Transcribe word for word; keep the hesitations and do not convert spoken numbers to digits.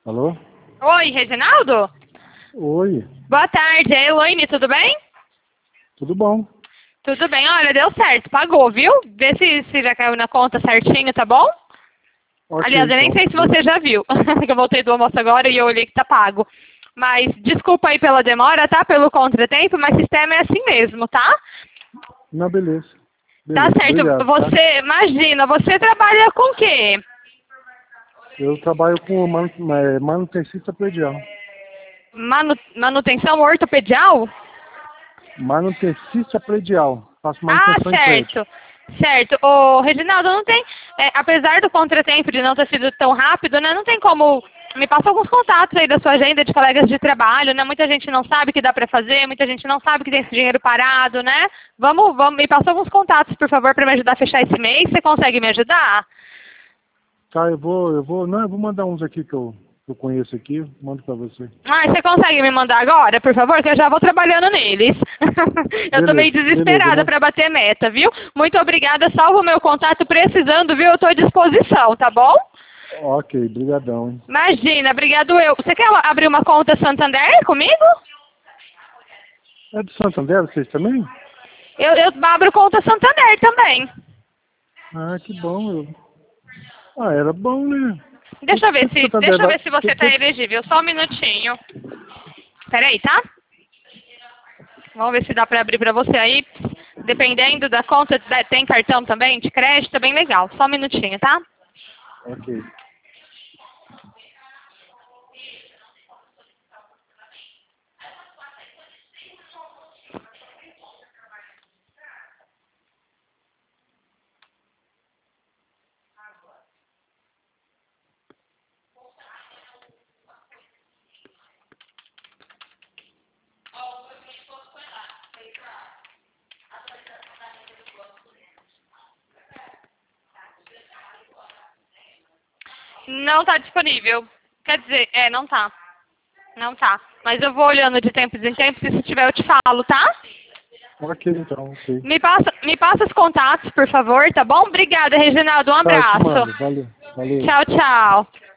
Alô? Oi, Reginaldo? Oi, Boa tarde, é Elaine, tudo bem? tudo bom? Tudo bem, olha, deu certo, pagou, viu? Vê se, se já caiu na conta certinho, tá bom? Ok, Aliás, eu nem então. sei se você já viu, que eu voltei do almoço agora e eu olhei que tá pago. Mas desculpa aí pela demora, tá? Pelo contratempo, mas o sistema é assim mesmo, tá? Não, beleza. Tá Beleza, certo. obrigado, tá? Você, imagina, você trabalha com o quê? Eu trabalho com manu é, manutencista predial. Manu, manutenção ortopedial? Manutencista predial. Faço Ah, manutenção em prédio. certo. Certo. Ô, Reginaldo, não tem, é, apesar do contratempo de não ter sido tão rápido, né, não tem como me passar alguns contatos aí da sua agenda de colegas de trabalho, né? Muita gente não sabe que dá pra fazer, muita gente não sabe que tem esse dinheiro parado, né? Vamos, vamos, me passa alguns contatos, por favor, para me ajudar a fechar esse mês. Você consegue me ajudar? Tá, eu vou, eu vou, não, eu vou mandar uns aqui que eu, que eu conheço aqui, mando pra você. Ah, você consegue me mandar agora, por favor, que eu já vou trabalhando neles. Eu tô Beleza, meio beleza, desesperada mas... para bater meta, viu? Muito obrigada, salva o meu contato precisando, viu? Eu tô à disposição, tá bom? Ok, brigadão, hein? Imagina, obrigado eu. Você quer abrir uma conta Santander comigo? É do Santander, vocês também? Eu, eu abro conta Santander também. Ah, que bom, eu... Ah, era bom, né? Que, Deixa eu ver que, que se, Santander deixa eu vai... ver se você Que, tá que... elegível. Só um minutinho. Peraí, tá? Vamos ver se dá pra abrir pra você aí. Dependendo da conta, tem cartão também de crédito, é bem legal. Só um minutinho, tá? Ok. Não tá disponível. Quer dizer, é, não tá. Não tá. Mas eu vou olhando de tempos em tempos e se tiver eu te falo, tá? Ok, então, ok. Me passa, me passa os contatos, por favor, tá bom? Obrigada, Reginaldo. Um Tá, eu te abraço. mando. Valeu. Valeu. Tchau, tchau.